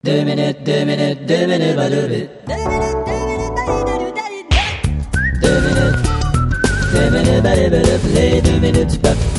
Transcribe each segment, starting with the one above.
2 minutes, 2 minutes, 2 minutes, pas 2 minutes. 2 minutes, 2 minutes, les 2 minutes du peuple.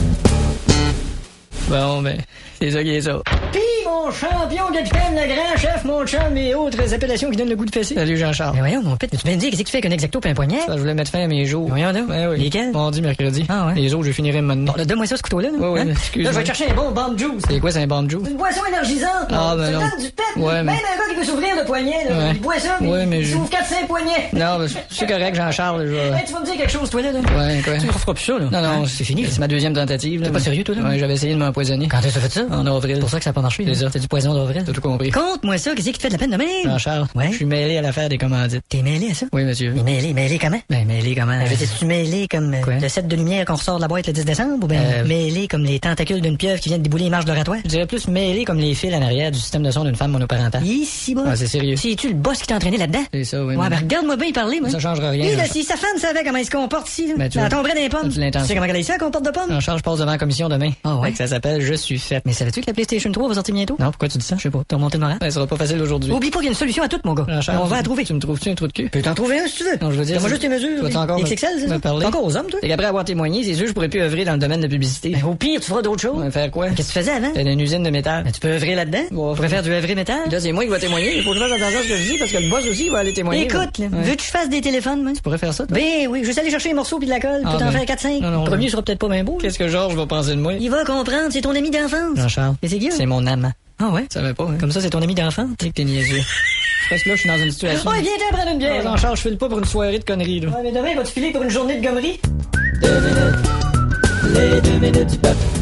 Bon, ben, c'est ça qui est ça. Pis mon champion capitaine, le grand chef, mon chum et autres appellations qui donnent le goût de fesser. Salut Jean-Charles. Mais voyons, mon pète, tu viens de dire qu'est-ce que tu fais avec un exacto pis un poignet? Ça, je voulais mettre fin à mes jours. Voyons donc. Ben oui. Lesquels? Mardi, mercredi. Ah ouais. Les autres, je finirai maintenant. Bon, là, donne-moi ça, ce couteau-là, là. Ouais, Hein? excuse-moi. Là, je vais te chercher un bon bomb juice. C'est quoi, c'est un bomb juice? C'est une boisson énergisante. Ah, ben ça non. donne du pep. Ouais, Même mais- un gars qui veut s'ouvrir le poignet, là, Ouais. il boit ça, mais Ouais, mais il je- s'ouvre 4-5 poignets. Non, ben, c'est correct, Jean-Charles. Je vais... Hey, tu vas me dire quelque chose, toi, là. Ouais, quoi? Tu ne referas plus ça, là. Non, non, Hein? C'est fini. C'est ma deuxième tentative. T'es pas sérieux, toi, là? Ouais, j'avais essayé de m'empoisonner. Quand est-ce que t'as fait ça? En avril. C'est pour ça que ça a pas marché. C'est là. ça. C'est du poison d'avril. T'as tout compris. Conte-moi ça, qu'est-ce qui te fait de la peine de même? Jean-Charles, Ouais. je suis mêlé à l'affaire des commandites. T'es mêlé à ça? Oui, monsieur. Mais mêlé comment? Ben, mêlé comment? Je veux dire, tu mêlé comme Quoi? le set de lumière qu'on ressort de la boîte le 10 décembre ou bien mêlé comme les tentacules d'une pieuvre qui vient de débouler les marches de l'oratoire? Je dirais plus mêlé comme les fils en arrière du système de son d'une femme monoparentale. Ici, bas. Ah, c'est sérieux. C'est-tu le boss qui t'a entraîné là-dedans? C'est ça, oui. Ouais, mais- ben regarde-moi bien y parler, moi. Ça changera rien. Lui, là, Jean- si sa femme savait comment il se comporte ici, là, Ben, tu elle vois- tomberait dans les pommes. As-tu l'intention? Tu sais comment elle est ici, elle comporte de pommes? Jean-Charles, je passe devant la commission demain. Ah ouais? Fait que ça s'appelle Je suis faite. Mais savais-tu que la PlayStation 3 va sortir bientôt? Non, pourquoi tu dis ça? Je sais pas, t'as remonté le moral? Ça sera pas facile aujourd'hui. Oublie pas qu'il y a une solution à tout, mon gars. Jean-Charles, On va la trouver. Tu me trouves-tu un trou de cul? Peux t'en trouver un si tu veux. Non, je veux dire. Donne-moi c'est- juste tes mesures. Tu vas encore XXL, c'est me ça? parler? T'es encore aux hommes, toi? T'es après avoir témoigné, c'est sûr, je pourrais plus œuvrer dans le domaine de la publicité. Ben, au pire, tu feras d'autres choses. Ouais, faire quoi? Qu'est-ce que tu faisais avant? T'as une usine de métal. Ben, tu peux œuvrer là-dedans. Ouais. Tu pourrais faire du œuvrer métal. Là, c'est moi qui vais témoigner. Il faut que je fasse attention à ce que je dis parce que le boss aussi il va aller témoigner. Écoute, là, Ouais. veux-tu que je fasse des téléphones, moi? Tu pourrais faire ça, toi? Ben oui, je vais aller chercher les morceaux puis de la colle, Ah, puis t'en ben. faire 4-5. Non, non, Le premier non. sera peut-être pas bien beau. là. Qu'est-ce que Georges va penser de moi? Il va comprendre, c'est ton ami d'enfance. Jean-Charles. Mais c'est qui, C'est mon amant. Ah ouais? Tu savais pas, hein? Comme ça, c'est ton ami d'enfance. Tu sais que t'es niaiseux. Parce que là, je suis dans une situation. Ouais, viens t'en prendre une bière. Jean-Charles, je file pas pour une soirée de conneries, là. Ouais, mais demain, vas-tu filer pour une journée de gommerie? 2 minutes, les 2 minutes du peuple.